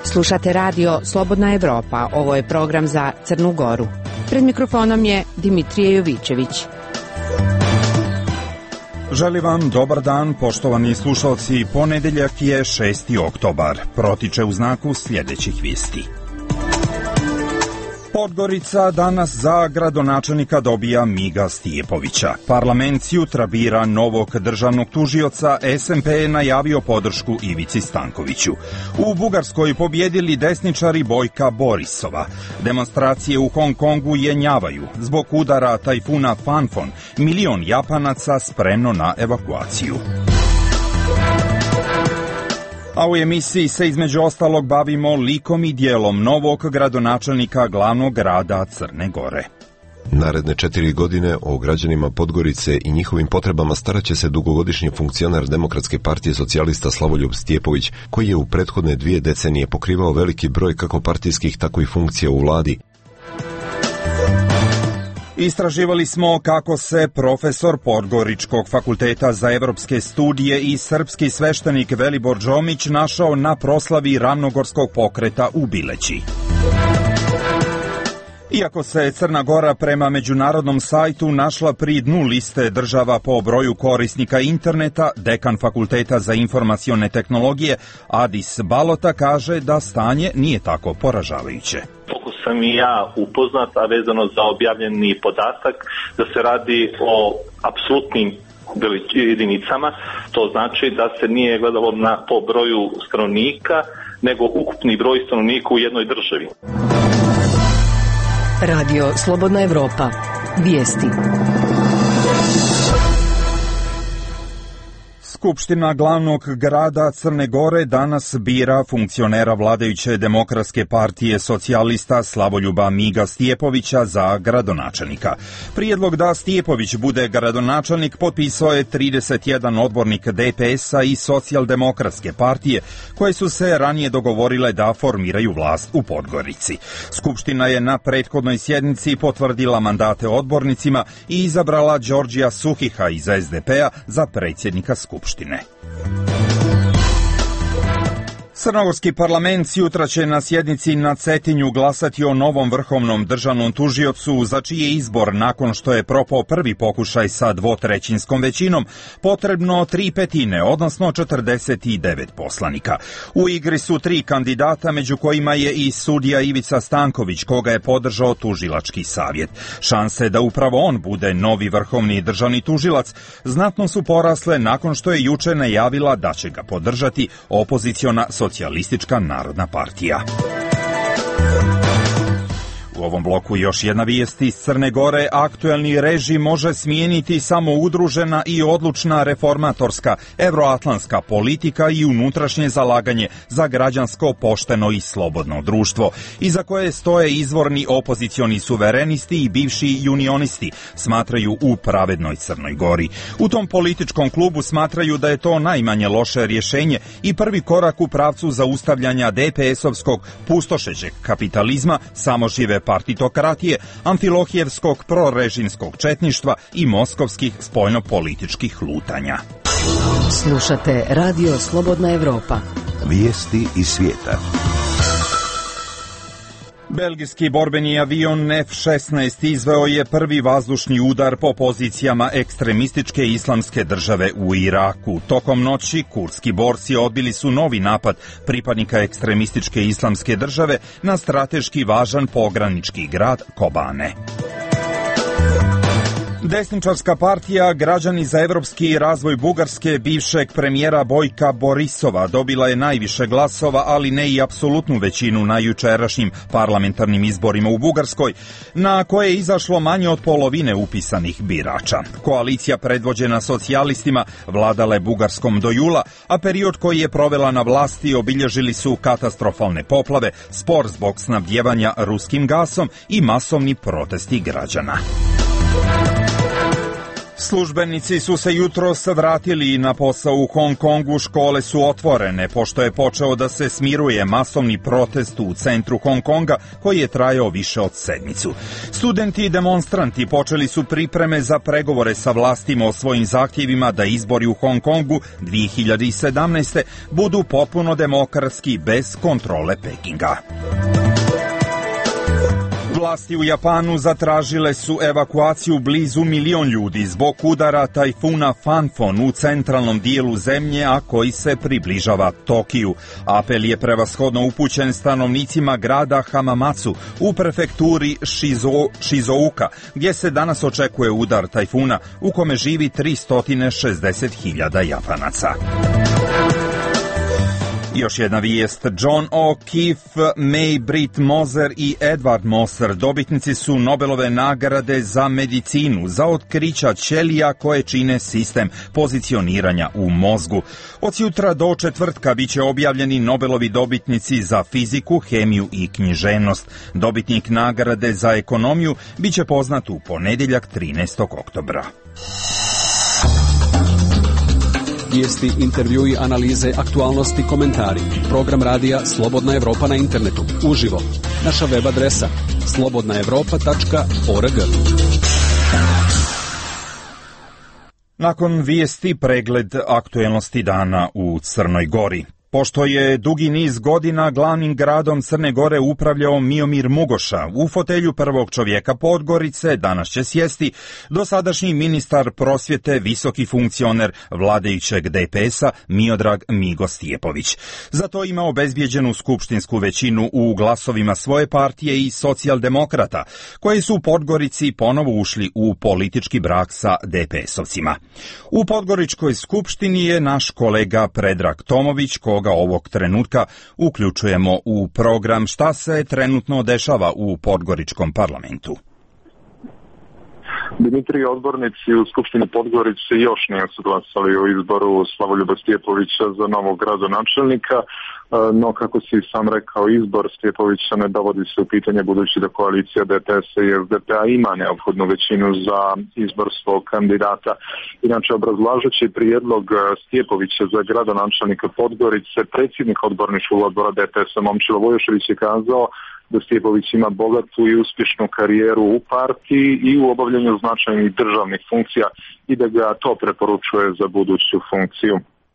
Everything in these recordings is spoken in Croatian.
Slušate radio Slobodna Evropa. Ovo je program za Crnu Goru. Pred mikrofonom je Dimitrije Jovićević. Želim vam dobar dan, poštovani slušalci. Ponedeljak je 6. oktobar. Protiče u znaku sljedećih vijesti. Podgorica danas za gradonačelnika dobija Miga Stijepovića. Parlament jutra bira novog državnog tužioca, SMP je najavio podršku Ivici Stankoviću. U Bugarskoj pobjedili desničari Bojka Borisova. Demonstracije u Hong Kongu jenjavaju. Zbog udara tajfuna Phanphon, 1 milion Japanaca spremno na evakuaciju. A u emisiji se između ostalog bavimo likom i dijelom novog gradonačelnika glavnog grada Crne Gore. Naredne 4 godine o građanima Podgorice i njihovim potrebama starat će se dugogodišnji funkcionar Demokratske partije socijalista Slavoljub Stijepović, koji je u prethodne 2 decenije pokrivao veliki broj kako partijskih, tako i funkcija u vladi. Istraživali smo kako se profesor Podgoričkog fakulteta za evropske studije i srpski sveštenik Velibor Džomić našao na proslavi Ravnogorskog pokreta u Bileći. Iako se Crna Gora prema međunarodnom sajtu našla pri dnu liste država po broju korisnika interneta, dekan Fakulteta za informacione tehnologije Adis Balota kaže da stanje nije tako poražavajuće. Sam i ja upoznat, a vezano za objavljeni podatak, da se radi o apsolutnim jedinicama. To znači da se nije gledalo po broju stanovnika, nego ukupni broj stanovnika u jednoj državi. Radio Slobodna Evropa. Vijesti. Skupština glavnog grada Crne Gore danas bira funkcionera vladajuće Demokratske partije socijalista Slavoljuba Miga Stijepovića za gradonačelnika. Prijedlog da Stijepović bude gradonačelnik potpisao je 31 odbornik DPS-a i Socijaldemokratske partije, koje su se ranije dogovorile da formiraju vlast u Podgorici. Skupština je na prethodnoj sjednici potvrdila mandate odbornicima i izabrala Đorđija Suhiha iz SDP-a za predsjednika Skupštine. Crnogorski parlament jutra će na sjednici na Cetinju glasati o novom vrhovnom državnom tužiocu, za čiji je izbor nakon što je propao prvi pokušaj sa 2/3 većinom potrebno 3/5, odnosno 49 poslanika. U igri su 3 kandidata, među kojima je i sudija Ivica Stanković, koga je podržao tužilački savjet. Šanse da upravo on bude novi vrhovni državni tužilac znatno su porasle nakon što je juče najavila da će ga podržati opoziciona Socijalistička narodna partija. U ovom bloku još jedna vijest iz Crne Gore. Aktuelni režim može smijeniti samo udružena i odlučna reformatorska evroatlantska politika i unutrašnje zalaganje za građansko, pošteno i slobodno društvo, iza koje stoje izvorni opozicioni suverenisti i bivši unionisti, smatraju u Pravednoj Crnoj Gori. U tom političkom klubu smatraju da je to najmanje loše rješenje i prvi korak u pravcu zaustavljanja DPS-ovskog pustošećeg kapitalizma, samožive partitokratije, amfilohijevskog prorežimskog četništva i moskovskih spoljnopolitičkih lutanja. Slušate radio Slobodna Evropa. Vijesti iz svijeta. Belgijski borbeni avion F-16 izveo je prvi vazdušni udar po pozicijama ekstremističke islamske države u Iraku. Tokom noći kurdski borci odbili su novi napad pripadnika ekstremističke islamske države na strateški važan pogranični grad Kobane. Desničarska partija Građani za evropski razvoj Bugarske bivšeg premijera Bojka Borisova dobila je najviše glasova, ali ne i apsolutnu većinu na jučerašnjim parlamentarnim izborima u Bugarskoj, na koje je izašlo manje od polovine upisanih birača. Koalicija predvođena socijalistima vladala je Bugarskom do jula, a period koji je provela na vlasti obilježili su katastrofalne poplave, spor zbog snabdijevanja ruskim gasom i masovni protesti građana. Službenici su se jutros vratili na posao u Hong Kongu, škole su otvorene, pošto je počeo da se smiruje masovni protest u centru Hong Konga koji je trajao više od sedmicu. Studenti i demonstranti počeli su pripreme za pregovore sa vlastima o svojim zahtjevima da izbori u Hong Kongu 2017. budu potpuno demokratski bez kontrole Pekinga. Vlasti u Japanu zatražile su evakuaciju blizu 1 milion ljudi zbog udara tajfuna Fanfon u centralnom dijelu zemlje, a koji se približava Tokiju. Apel je prevashodno upućen stanovnicima grada Hamamatsu u prefekturi Shizouka, gdje se danas očekuje udar tajfuna u kome živi 360.000 Japanaca. Još jedna vijest. John O'Keefe, May Britt Moser i Edward Moser dobitnici su Nobelove nagrade za medicinu za otkrića ćelija koje čine sistem pozicioniranja u mozgu. Od jutra do četvrtka bit će objavljeni Nobelovi dobitnici za fiziku, hemiju i književnost. Dobitnik nagrade za ekonomiju bit će poznat u ponedjeljak 13. oktobra. Vijesti, intervjui, analize, aktualnosti, komentari. Program radija Slobodna Evropa na internetu. Uživo. Naša web adresa slobodnaevropa.org. Nakon vijesti pregled aktuelnosti dana u Crnoj Gori. Pošto je dugi niz godina glavnim gradom Crne Gore upravljao Miomir Mugoša, u fotelju prvog čovjeka Podgorice danas će sjesti dosadašnji ministar prosvjete, visoki funkcioner vladajućeg DPS-a Miodrag Migo Stjepović. Za to ima obezbijeđenu skupštinsku većinu u glasovima svoje partije i socijaldemokrata, koji su u Podgorici ponovo ušli u politički brak sa DPS-ovcima. U Podgoričkoj skupštini je naš kolega Predrag Tomović, koga ovog trenutka uključujemo u program. Šta se trenutno dešava u Podgoričkom parlamentu? Dimitrije, odbornici u Skupštini Podgorice još nisu glasali o izboru Slavoljuba Stjepovića za novog gradonačelnika, no kako si sam rekao, izbor Stjepovića ne dovodi se u pitanje budući da koalicija DPS-a i SDP-a ima neophodnu većinu za izbor svog kandidata. Inače, obrazlažući prijedlog Stjepovića za gradonačelnika Podgorice, predsjednik odborničkog odbora DPS-a Momčilo Vojošević je kazao da Stjepović ima bogatu i uspješnu karijeru u partiji i u obavljanju značajnih državnih funkcija i da ga to preporučuje za buduću funkciju.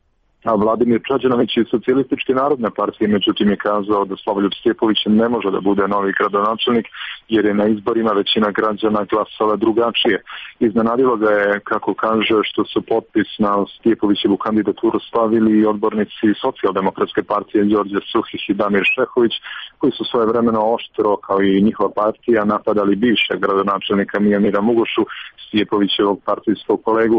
A Vladimir Čađanović iz Socijalističke narodne partije međutim je kazao da Slavoljub Stjepović ne može da bude novi gradonačelnik jer je na izborima većina građana glasala drugačije. Iznenadilo ga je, kako kaže, što su potpis na Stjepovićevu kandidaturu stavili i odbornici Socijaldemokratske partije Đorđe Suhih i Damir Šehović, koji su svojevremeno oštro, kao i njihova partija, napadali bivšeg gradonačelnika Miomira Mugošu, Stjepovićevog partijskog kolegu.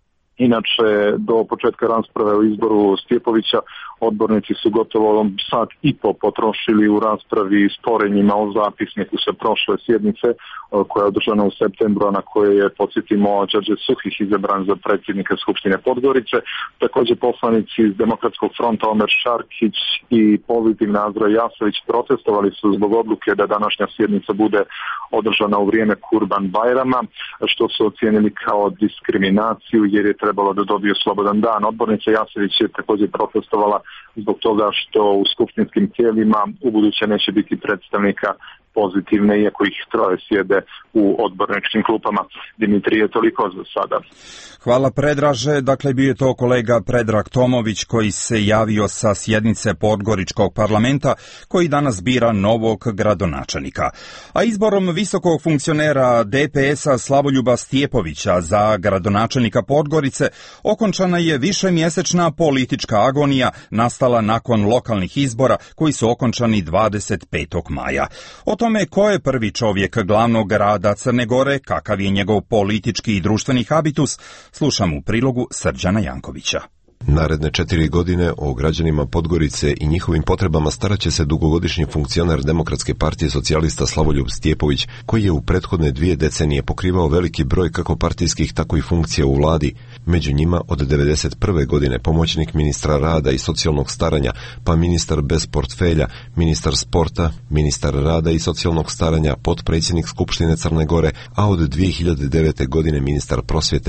Inače, do početka rasprave o izboru Stjepovića odbornici su gotovo sat i po potrošili u raspravi s sporenjima o zapisniku sa prošle sjednice koja je održana u septembru, na koje je, podsjetimo, Đorđe Suhih izabran za predsjednika Skupštine Podgorice. Također poslanici iz Demokratskog fronta Omer Šarkić i Pozitivna Azra Jasović protestovali su zbog odluke da današnja sjednica bude održana u vrijeme Kurban Bajrama, što su ocijenili kao diskriminaciju jer je trebalo da dobiju slobodan dan. Odbornica Jasović je također protestovala zbog toga što u skupštinskim tijelima ubuduće neće biti predstavnika Pozitivne, iako ih troje sjede u odborničkim klupama. Dimitrije, toliko za sada. Hvala, Predraže. Dakle, bio je to kolega Predrag Tomović koji se javio sa sjednice Podgoričkog parlamenta koji danas bira novog gradonačelnika. A izborom visokog funkcionera DPS-a Slavoljuba Stjepovića za gradonačelnika Podgorice okončana je višemjesečna politička agonija nastala nakon lokalnih izbora koji su okončani 25. maja. O tome ko je prvi čovjek glavnog grada Crne Gore, kakav je njegov politički i društveni habitus, slušam u prilogu Srđana Jankovića. Naredne 4 godine o građanima Podgorice i njihovim potrebama starat će se dugogodišnji funkcioner Demokratske partije socijalista Slavoljub Stjepović, koji je u prethodne 2 decenije pokrivao veliki broj kako partijskih, tako i funkcija u vladi. Među njima od 1991. godine pomoćnik ministra rada i socijalnog staranja, pa ministar bez portfelja, ministar sporta, ministar rada i socijalnog staranja, potpredsjednik Skupštine Crne Gore, a od 2009. godine ministar prosvjete.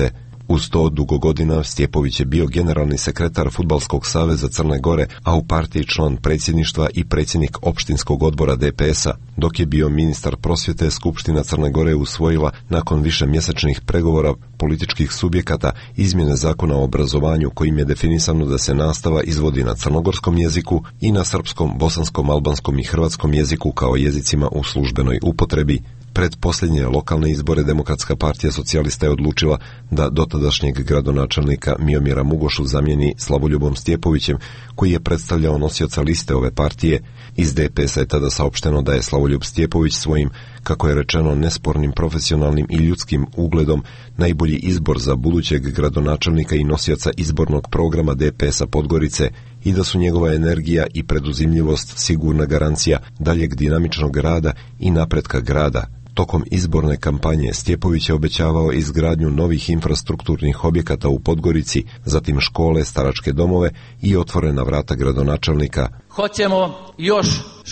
Uz to dugo godina Stjepović je bio generalni sekretar Fudbalskog saveza Crne Gore, a u partiji član predsjedništva i predsjednik opštinskog odbora DPS-a. Dok je bio ministar prosvjete, Skupština Crne Gore je usvojila nakon višemjesečnih pregovora političkih subjekata izmjene zakona o obrazovanju kojim je definisano da se nastava izvodi na crnogorskom jeziku i na srpskom, bosanskom, albanskom i hrvatskom jeziku kao jezicima u službenoj upotrebi. Pred posljednje lokalne izbore Demokratska partija socijalista je odlučila da dotadašnjeg gradonačelnika Miomira Mugošu zamijeni Slavoljubom Stjepovićem, koji je predstavljao nosioca liste ove partije. Iz DPS-a je tada saopšteno da je Slavoljub Stjepović svojim, kako je rečeno, nespornim profesionalnim i ljudskim ugledom najbolji izbor za budućeg gradonačelnika i nosioca izbornog programa DPS-a Podgorice i da su njegova energija i preduzimljivost sigurna garancija daljeg dinamičnog rada i napretka grada. Tokom izborne kampanje Stjepović je obećavao izgradnju novih infrastrukturnih objekata u Podgorici, zatim škole, staračke domove i otvorena vrata gradonačelnika. Hoćemo još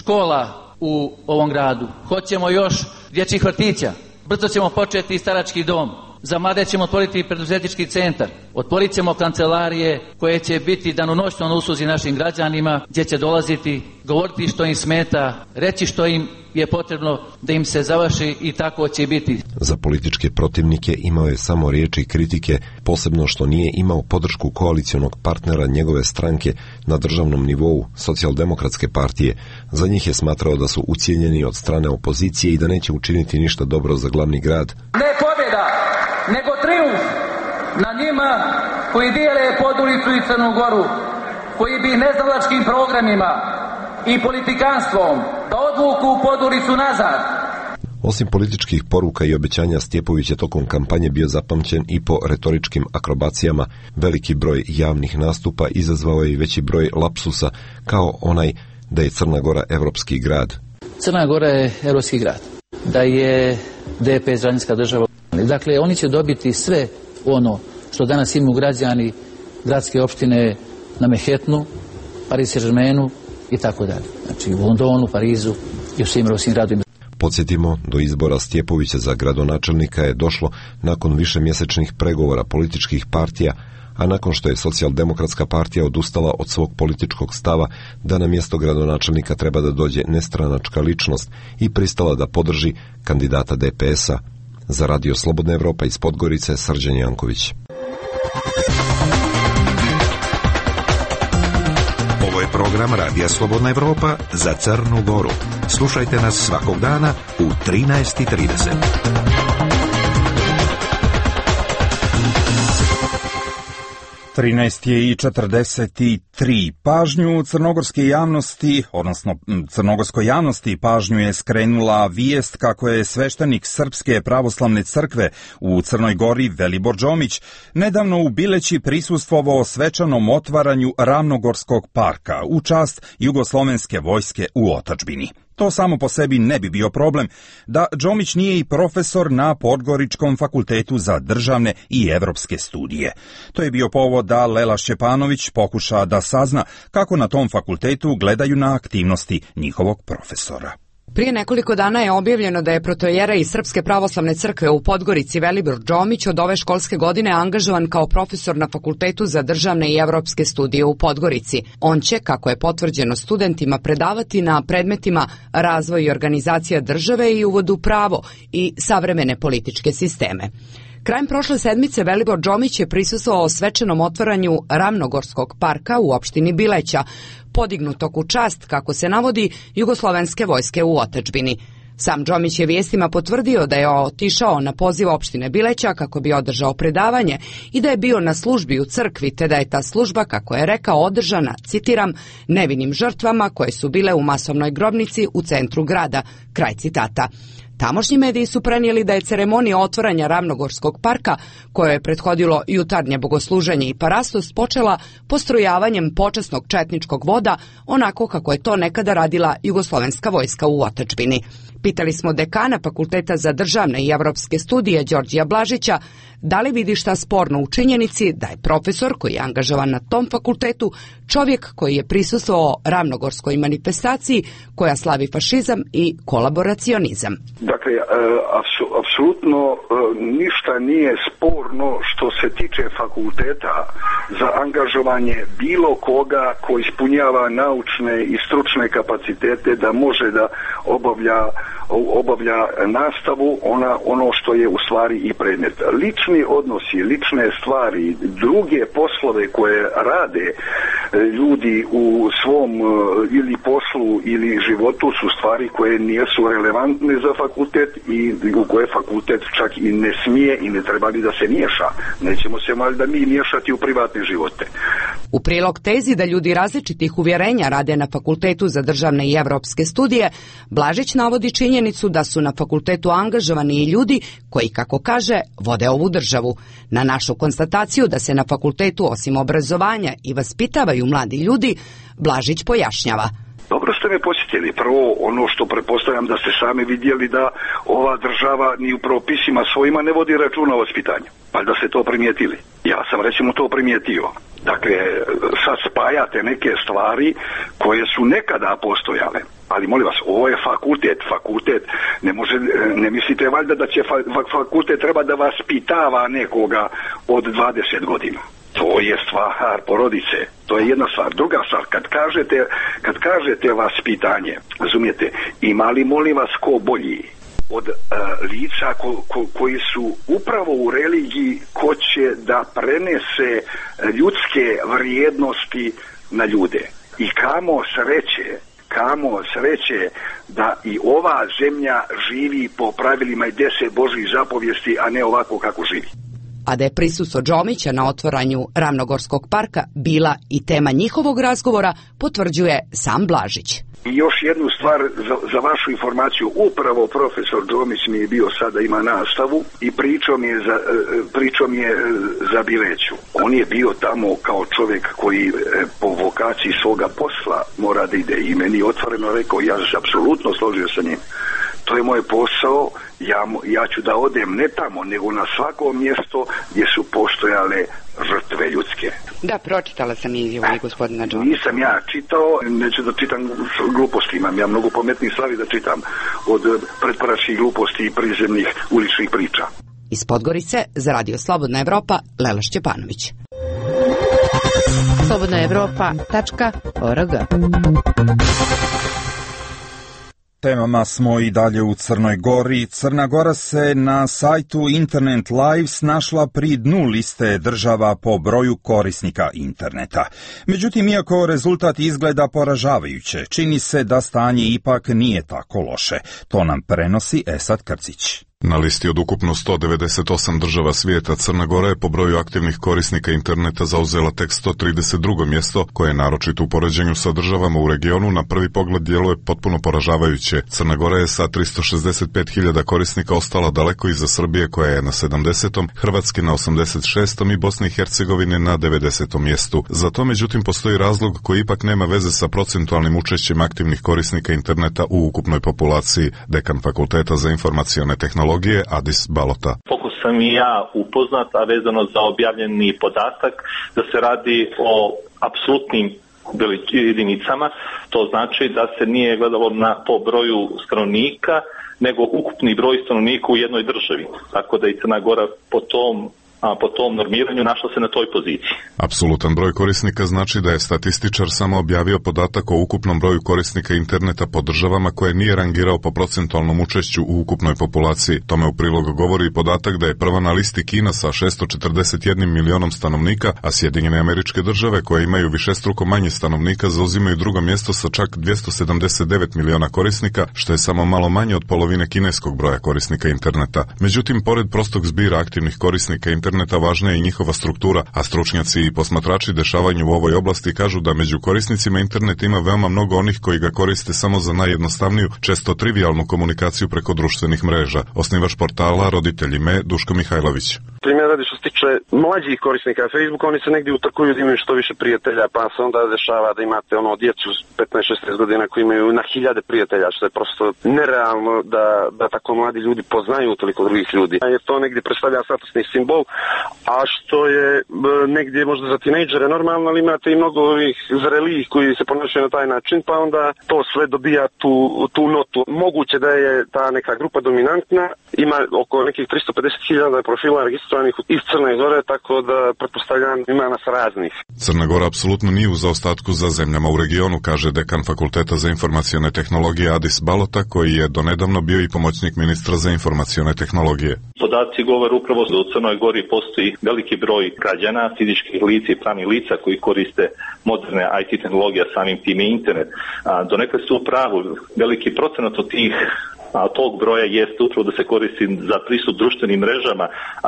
škola u ovom gradu, hoćemo još dječjih vrtića, brzo ćemo početi starački dom, za mlade ćemo otvoriti preduzetnički centar, otvorit ćemo kancelarije koje će biti danonoćno na usluzi našim građanima, gdje će dolaziti, govoriti što im smeta, reći što im je potrebno da im se završi i tako će biti. Za političke protivnike imao je samo riječi i kritike, posebno što nije imao podršku koalicionog partnera njegove stranke na državnom nivou, Socijaldemokratske partije. Za njih je smatrao da su ucijenjeni od strane opozicije i da neće učiniti ništa dobro za glavni grad. Ne pobjeda, nego trijumf na njima koji dijele Podgoricu i Crnu Goru, koji bi neznalačkim programima i politikanstvom da odvuku Podgoricu nazad. Osim političkih poruka i obećanja, Stjepović je tokom kampanje bio zapamćen i po retoričkim akrobacijama. Veliki broj javnih nastupa izazvao je i veći broj lapsusa, kao onaj da je Crna Gora evropski grad. Crna Gora je evropski grad, da je DPS građanska država. Dakle, oni će dobiti sve ono što danas imaju građani gradske opštine na Manhattanu, Paris Saint-Germainu i tako dalje. Znači u Londonu, Parizu i u svim evropskim gradovima. Podsjetimo, do izbora Stjepovića za gradonačelnika je došlo nakon višemjesečnih pregovora političkih partija, a nakon što je Socijaldemokratska partija odustala od svog političkog stava da na mjesto gradonačelnika treba da dođe nestranačka ličnost i pristala da podrži kandidata DPS-a. Za Radio Slobodna Evropa iz Podgorice, Srđan Janković. Ovo je program Radija Slobodna Evropa za Crnu Goru. Slušajte nas svakog dana u 13:30. Je i 43. Pažnju crnogorske javnosti, odnosno crnogorskoj javnosti pažnju je skrenula vijest kako je sveštenik Srpske pravoslavne crkve u Crnoj Gori Velibor Đomić nedavno u Bileći prisustvovao svečanom otvaranju Ravnogorskog parka u čast jugoslovenske vojske u otadžbini. To samo po sebi ne bi bio problem da Đomić nije i profesor na Podgoričkom fakultetu za državne i evropske studije. To je bio povod da Lela Šćepanović pokuša da sazna kako na tom fakultetu gledaju na aktivnosti njihovog profesora. Prije nekoliko dana je objavljeno da je protojera iz Srpske pravoslavne crkve u Podgorici Velibor Đomić od ove školske godine angažovan kao profesor na Fakultetu za državne i evropske studije u Podgorici. On će, kako je potvrđeno studentima, predavati na predmetima razvoj i organizacija države i uvod u pravo i savremene političke sisteme. Krajem prošle sedmice Velibor Đomić je prisustvovao svečanom otvaranju Ravnogorskog parka u opštini Bileća, podignutog u čast, kako se navodi, jugoslovenske vojske u otadžbini. Sam Đomić je vijestima potvrdio da je otišao na poziv opštine Bileća kako bi održao predavanje i da je bio na službi u crkvi, te da je ta služba, kako je rekao, održana, citiram, nevinim žrtvama koje su bile u masovnoj grobnici u centru grada, kraj citata. Tamošnji mediji su prenijeli da je ceremonija otvaranja Ravnogorskog parka, koje je prethodilo jutarnje bogosluženje i parastos, počela postrojavanjem počasnog četničkog voda, onako kako je to nekada radila jugoslovenska vojska u otadžbini. Pitali smo dekana Fakulteta za državne i evropske studije Đorđija Blažića da li vidi šta sporno u činjenici da je profesor koji je angažovan na tom fakultetu čovjek koji je prisustvovao ravnogorskoj manifestaciji koja slavi fašizam i kolaboracionizam. Dakle, apsolutno ništa nije sporno što se tiče fakulteta za angažovanje bilo koga ko ispunjava naučne i stručne kapacitete da može da obavlja nastavu, ono što je u stvari i predmet. Lični odnosi, lične stvari, druge poslove koje rade ljudi u svom ili poslu ili životu su stvari koje nisu relevantne za fakultet i u koje fakultet čak i ne smije i ne treba ni da se miješa. Nećemo se valjda mi miješati u privatne živote. U prilog tezi da ljudi različitih uvjerenja rade na Fakultetu za državne i evropske studije, Blažić navodi činjenicu da su na fakultetu angažovani i ljudi koji, kako kaže, vode ovu državu. Na našu konstataciju da se na fakultetu osim obrazovanja i vaspitavaju mladi ljudi, Blažić pojašnjava. Dobro ste me posjetili. Prvo, ono što pretpostavljam da ste sami vidjeli da ova država ni u propisima svojima ne vodi računa o vaspitanju. Pa da ste to primijetili. Ja sam recimo to primijetio. Dakle, sad spajate neke stvari koje su nekada postojale. Ali molim vas, ovo je fakultet ne mislite valjda da će fakultet treba da vaspitava nekoga od 20 godina. To je stvar porodice. To je jedna stvar. Druga stvar, kad kažete vaspitanje, razumijete, ima li molim vas ko bolji od lica koji su upravo u religiji ko će da prenese ljudske vrijednosti na ljude. I kamo sreće da i ova zemlja živi po pravilima i 10 Božjih zapovijesti, a ne ovako kako živi. A da je prisustvo Džomića na otvaranju Ravnogorskog parka bila i tema njihovog razgovora, potvrđuje sam Blažić. I još jednu stvar za vašu informaciju, upravo profesor Džomić mi je bio sada, ima nastavu i pričao mi je za Bileću. On je bio tamo kao čovjek koji po vokaciji svoga posla mora da ide i meni otvoreno rekao, ja se apsolutno složio sa njim. To je moj posao, ja ću da odem ne tamo, nego na svako mjesto gdje su postojale žrtve ljudske. Da, pročitala sam izjavu i gospodina Džomića. Nisam ja čitao, neću da čitam gluposti, imam ja mnogo pametnijih stvari da čitam od pretparačkih gluposti i prizemnih uličnih priča. Iz Podgorice za Radio Slobodna Evropa, Lela Šćepanović. slobodnaevropa.org. Temama smo i dalje u Crnoj Gori. Crna Gora se na sajtu Internet Lives našla pri dnu liste država po broju korisnika interneta. Međutim, iako rezultat izgleda poražavajuće, čini se da stanje ipak nije tako loše. To nam prenosi Esad Krcić. Na listi od ukupno 198 država svijeta, Crna Gora je po broju aktivnih korisnika interneta zauzela tek 132. mjesto, koje je naročito u poređenju sa državama u regionu na prvi pogled djeluje potpuno poražavajuće. Crna Gora je sa 365.000 korisnika ostala daleko iza Srbije koja je na 70., Hrvatske na 86. i Bosne i Hercegovine na 90. mjestu. Za to međutim postoji razlog koji ipak nema veze sa procentualnim učešćem aktivnih korisnika interneta u ukupnoj populaciji. Dekan Fakulteta za informacione tehnologije Adis Balota. Koliko sam i ja upoznat, a vezano za objavljeni podatak, da se radi o apsolutnim jedinicama, to znači da se nije gledalo po broju stanovnika, nego ukupni broj stanovnika u jednoj državi. Tako da i Crna Gora po tom normiranju našla se na toj poziciji. Apsolutan broj korisnika znači da je statističar samo objavio podatak o ukupnom broju korisnika interneta po državama koje nije rangirao po procentualnom učešću u ukupnoj populaciji. Tome u prilog govori i podatak da je prva na listi Kina sa 641 milionom stanovnika, a Sjedinjene Američke Države koje imaju višestruko manje stanovnika zauzimaju drugo mjesto sa čak 279 miliona korisnika, što je samo malo manje od polovine kineskog broja korisnika interneta. Međutim, pored prostog zbira aktivnih korisnika interneta važna je i njihova struktura, a stručnjaci i posmatrači dešavanja u ovoj oblasti kažu da među korisnicima interneta ima veoma mnogo onih koji ga koriste samo za najjednostavniju, često trivijalnu komunikaciju preko društvenih mreža. Osnivač portala Roditelji me, Duško Mihajlović. Primjer radi što se tiče mlađih korisnika Facebooka, oni se negdje utrkuju da imaju što više prijatelja, pa se onda dešava da imate djecu 15-16 godina koji imaju na hiljade prijatelja, što je prosto nerealno da tako mladi ljudi poznaju toliko drugih ljudi. Jer to negdje predstavlja statusni simbol, a što je negdje možda za tinejdžere normalno, ali imate i mnogo ovih zrelijih koji se ponašaju na taj način, pa onda to sve dobija tu notu. Moguće da je ta neka grupa dominantna, ima oko nekih 350.000 profila registrovanih iz Crne Gore, tako da pretpostavljam ima nas raznih. Crna Gora apsolutno nije u zaostatku za zemljama u regionu, kaže dekan Fakulteta za informacione tehnologije Adis Balota, koji je donedavno bio i pomoćnik ministra za informacione tehnologije. Podaci govore upravo da u Crnoj Gori postoji veliki broj građana, fizičkih lica i pravnih lica koji koriste moderne IT tehnologije, samim tim i internet. Donekle su u pravu, veliki procenat od tog broja jeste upravo da se koristi za pristup društvenim mrežama,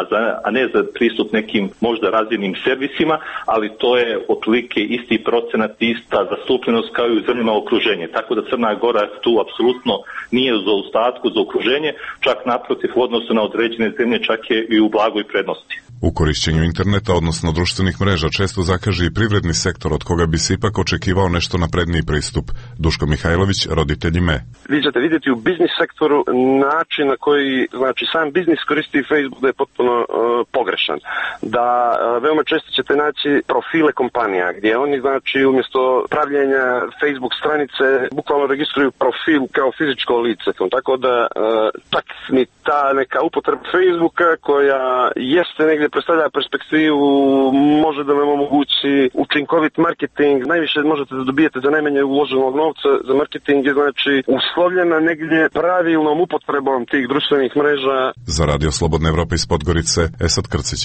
a ne za pristup nekim možda razvijenim servisima, ali to je otprilike isti procenat, ista zastupljenost kao i u zemljama okruženje. Tako da Crna Gora tu apsolutno nije u zaostatku za okruženje, čak naprotiv u odnosu na određene zemlje čak je i u blagoj prednosti. U korišćenju interneta, odnosno društvenih mreža, često zakaže i privredni sektor, od koga bi se ipak očekivao nešto napredniji pristup. Duško Mihajlović, roditelj IME. Vi ćete vidjeti u biznis sektoru način na koji, znači, sam biznis koristi Facebook da je potpuno pogrešan. Da veoma često ćete naći profile kompanija gdje oni, znači, umjesto pravljenja Facebook stranice bukvalno registruju profil kao fizičko lice. Tako da čak ni ta neka upotreba Facebooka koja jeste negdje predstavlja perspektivu, može da vam omogući učinkovit marketing. Najviše možete da dobijete za najmanje uloženog novca za marketing je, znači, uslovljena negdje pravilnom upotrebom tih društvenih mreža. Za Radio Slobodna Evropa iz Podgorice, Esad Krcić.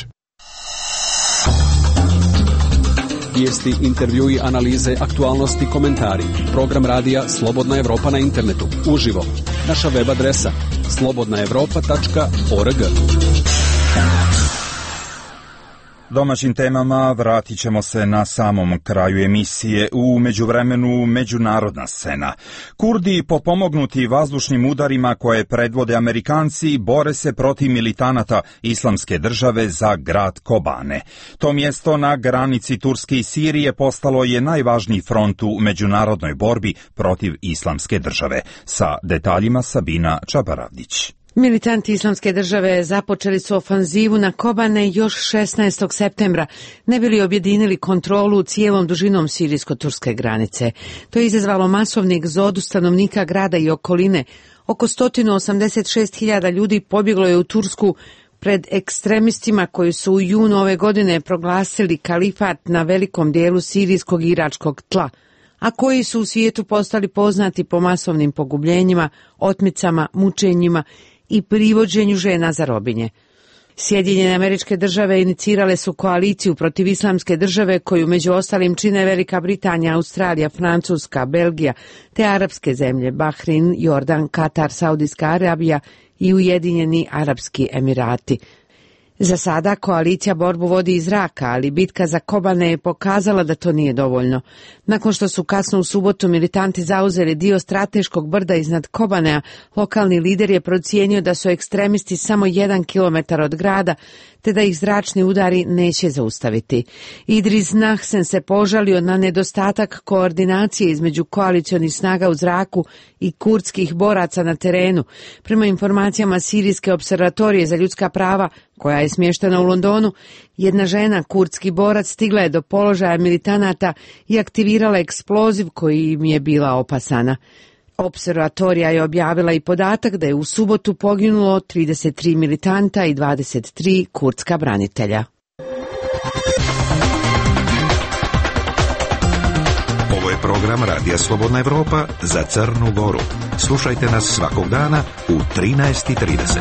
Vijesti, intervjui, analize, aktualnosti, komentari. Program radija Slobodna Evropa na internetu. Uživo. Naša web adresa slobodnaevropa.org. Domaćim temama vratit ćemo se na samom kraju emisije. U međuvremenu međunarodna scena. Kurdi, potpomognuti vazdušnim udarima koje predvode Amerikanci, bore se protiv militanata Islamske države za grad Kobane. To mjesto na granici Turske i Sirije postalo je najvažniji front u međunarodnoj borbi protiv Islamske države. Sa detaljima Sabina Čabaravdić. Militanti Islamske države započeli su ofanzivu na Kobane još 16. septembra, ne bi li objedinili kontrolu cijelom dužinom sirijsko-turske granice. To je izazvalo masovni egzodus stanovnika grada i okoline. Oko 186.000 ljudi pobjeglo je u Tursku pred ekstremistima koji su u junu ove godine proglasili kalifat na velikom dijelu sirijskog i iračkog tla, a koji su u svijetu postali poznati po masovnim pogubljenjima, otmicama, mučenjima i privođenju žena za robinje. Sjedinjene Američke Države inicirale su koaliciju protiv Islamske države koju među ostalim čine Velika Britanija, Australija, Francuska, Belgija te arapske zemlje Bahrein, Jordan, Katar, Saudijska Arabija i Ujedinjeni Arapski Emirati. Za sada koalicija borbu vodi iz zraka, ali bitka za Kobane je pokazala da to nije dovoljno. Nakon što su kasno u subotu militanti zauzeli dio strateškog brda iznad Kobanea, lokalni lider je procijenio da su ekstremisti samo 1 kilometar od grada, te da ih zračni udari neće zaustaviti. Idris Nahsen se požalio na nedostatak koordinacije između koalicionih snaga u zraku i kurdskih boraca na terenu. Prema informacijama Sirijske observatorije za ljudska prava, koja je smještena u Londonu, jedna žena, kurdski borac, stigla je do položaja militanata i aktivirala eksploziv koji im je bila opasana. Observatorija je objavila i podatak da je u subotu poginulo 33 militanta i 23 kurdska branitelja. Ovo je program Radija Slobodna Evropa za Crnu Goru. Slušajte nas svakog dana u 13:30.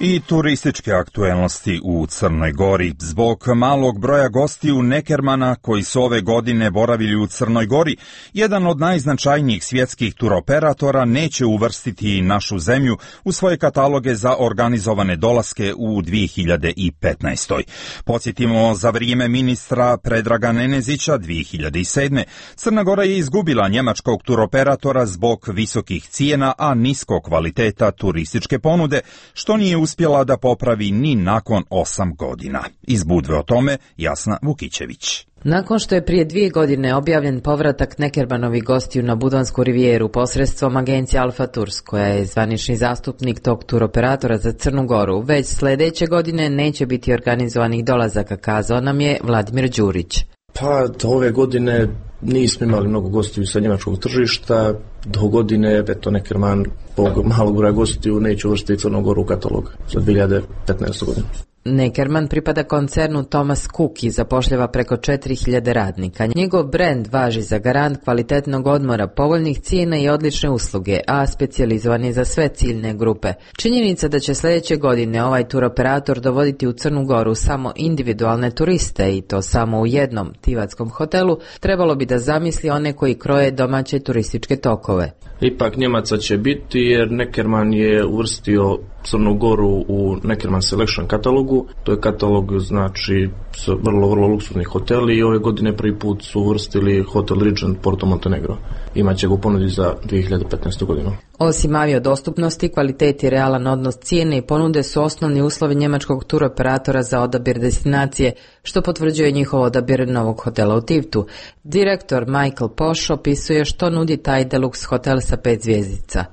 I turističke aktuelnosti u Crnoj Gori. Zbog malog broja gostiju Neckermana koji su ove godine boravili u Crnoj Gori, jedan od najznačajnijih svjetskih turoperatora neće uvrstiti našu zemlju u svoje kataloge za organizovane dolaske u 2015. Podsjetimo, za vrijeme ministra Predraga Nenezića 2007. Crna Gora je izgubila njemačkog turoperatora zbog visokih cijena, a niskog kvaliteta turističke ponude, što nije uspjela da popravi ni nakon 8 godina. Iz Budve o tome Jasna Vukićević. Nakon što je prije 2 godine objavljen povratak Neckermanovih gostiju na Budvansku rivijeru posredstvom agencije Alfa Tours, koja je zvanični zastupnik tog turoperatora za Crnu Goru, već sljedeće godine neće biti organizovanih dolazaka, kazao nam je Vladimir Đurić. Pa ove godine nismo imali mnogo gostiju sa njemačkog tržišta, do godine Neckerman zbog malog broja gostiju neće uvrstiti Crnu Goru u katalog za 2015. godinu. Neckerman pripada koncernu Thomas Cook i zapošljava preko 4000 radnika. Njegov brend važi za garant kvalitetnog odmora, povoljnih cijena i odlične usluge, a specijalizovan je za sve ciljne grupe. Činjenica da će sljedeće godine ovaj turoperator dovoditi u Crnu Goru samo individualne turiste, i to samo u jednom tivatskom hotelu, trebalo bi da zamisli one koji kroje domaće turističke tokove. Ipak Njemaca će biti, jer Neckerman je uvrstio Crnu Goru u Neckerman Selection katalogu. To je katalog, znači, s vrlo luksuznih hoteli, i ove godine prvi put su uvrstili Hotel Regent Porto Montenegro. Imaće ga u ponudi za 2015. godinu. Osim aviodostupnosti, kvalitet i realan odnos cijene i ponude su osnovni uslovi njemačkog turoperatora za odabir destinacije, što potvrđuje njihov odabir novog hotela u Tivtu. Direktor Michael Poš opisuje što nudi taj deluxe hotel sa 5 zvjezdica.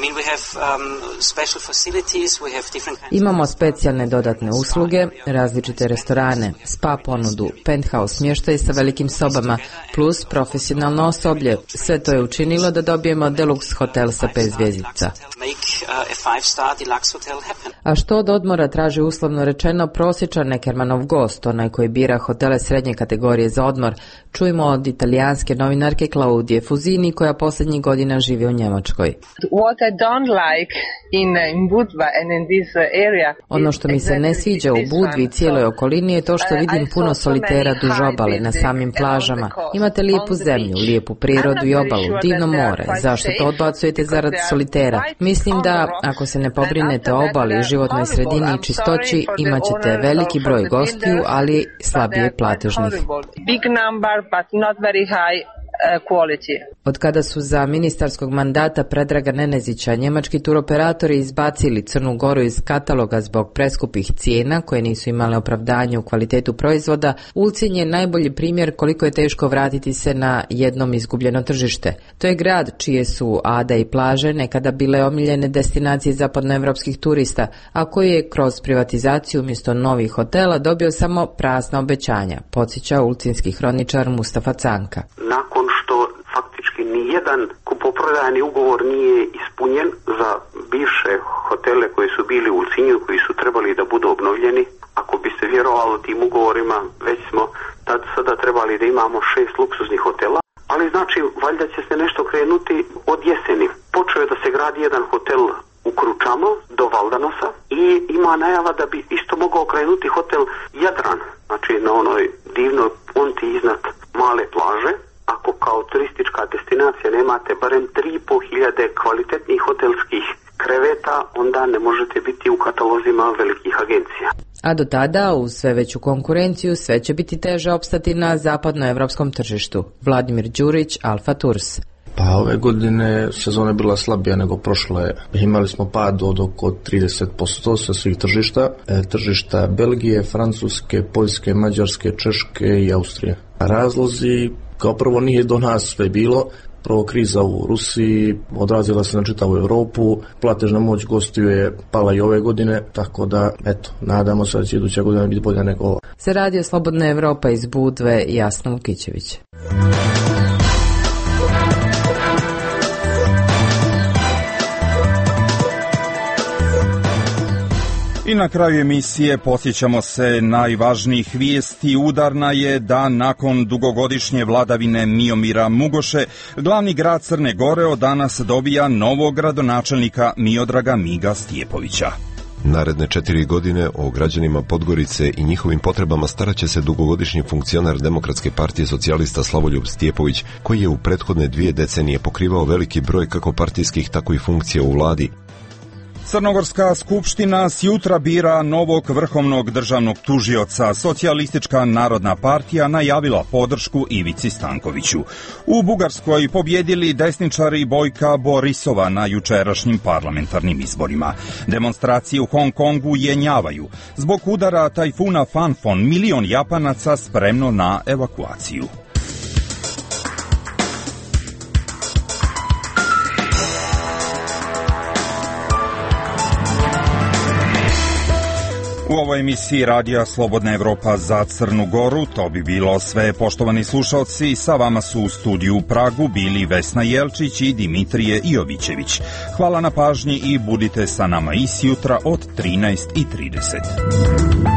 Imamo specijalne dodatne usluge, različite restorane, spa ponudu, penthouse smještaj sa velikim sobama, plus profesionalno osoblje. Sve to je učinilo da dobijemo deluxe hotel sa 5 zvjezdica. A što od odmora traži uslovno rečeno prosječan Neckermanov gost, onaj koji bira hotele srednje kategorije za odmor? Čujemo od italijanske novinarke Claudije Fusini, koja posljednjih godina živi u Njemačkoj. Ono što mi se ne sviđa u Budvi i cijeloj okolini je to što vidim puno solitera duž obale, na samim plažama. Imate lijepu zemlju, lijepu prirodu i obalu, divno more. Zašto to odbacujete zarad solitera? Mislim da ako se ne pobrinete o obali, životnoj sredini i čistoći, imat ćete veliki broj gostiju, ali slabije platežnih. Od kada su za ministarskog mandata Predraga Nenezića njemački turoperatori izbacili Crnu Goru iz kataloga zbog preskupih cijena koje nisu imale opravdanje u kvalitetu proizvoda, Ulcinj je najbolji primjer koliko je teško vratiti se na jednom izgubljeno tržište. To je grad čije su Ada i plaže nekada bile omiljene destinacije zapadnoevropskih turista, a koji je kroz privatizaciju umjesto novih hotela dobio samo prazna obećanja, podsjeća ulcinski hroničar Mustafa Canka. Nakon što faktički nijedan kupoprodajni ugovor nije ispunjen za bivše hotele koji su bili u Ulcinju, koji su trebali da budu obnovljeni, ako bi se vjerovalo tim ugovorima, već smo tad sada trebali da imamo 6 luksuznih hotela, ali znači valjda će se nešto krenuti od jeseni. Počeo je da se gradi jedan hotel u Kručamo do Valdanosa i ima najava da bi isto mogao krenuti hotel Jadran, znači na onoj divnoj ponti iznad male plaže. Ako kao turistička destinacija nemate barem 3.500 kvalitetnih hotelskih kreveta, onda ne možete biti u katalozima velikih agencija. A do tada, uz sve veću konkurenciju, sve će biti teže opstati na zapadnoevropskom tržištu. Vladimir Đurić, Alfa Tours. Pa ove godine sezona je bila slabija nego prošle. Imali smo pad od oko 30% sa svih tržišta. Tržišta Belgije, Francuske, Poljske, Mađarske, Češke i Austrije. Razlozi, kao prvo, nije do nas sve bilo. Prvo, kriza u Rusiji odrazila se na čitavu Europu, platežna moć gostiju je pala i ove godine, tako da, eto, nadamo se da će iduća godina biti bolja nego ova. Se radio Slobodna Evropa iz Budve, Jasna Vukićević. I na kraju emisije podsjećamo se najvažnijih vijesti. Udarna je da nakon dugogodišnje vladavine Miomira Mugoše, glavni grad Crne Gore od danas dobija novog gradonačelnika Miodraga Miga Stjepovića. Naredne 4 godine o građanima Podgorice i njihovim potrebama staraće se dugogodišnji funkcionar Demokratske partije socijalista Slavoljub Stjepović, koji je u prethodne 2 decenije pokrivao veliki broj kako partijskih, tako i funkcija u vladi. Crnogorska skupština sjutra bira novog vrhovnog državnog tužioca. Socijalistička narodna partija najavila podršku Ivici Stankoviću. U Bugarskoj pobjedili desničari Bojka Borisova na jučerašnjim parlamentarnim izborima. Demonstracije u Hong Kongu jenjavaju. Zbog udara tajfuna Fanfon, 1 milion Japanaca spremno na evakuaciju. U ovoj emisiji Radija Slobodna Evropa za Crnu Goru to bi bilo sve, poštovani slušalci. Sa vama su u studiju u Pragu bili Vesna Jelčić i Dimitrije Jovićević. Hvala na pažnji i budite sa nama i sjutra od 13:30.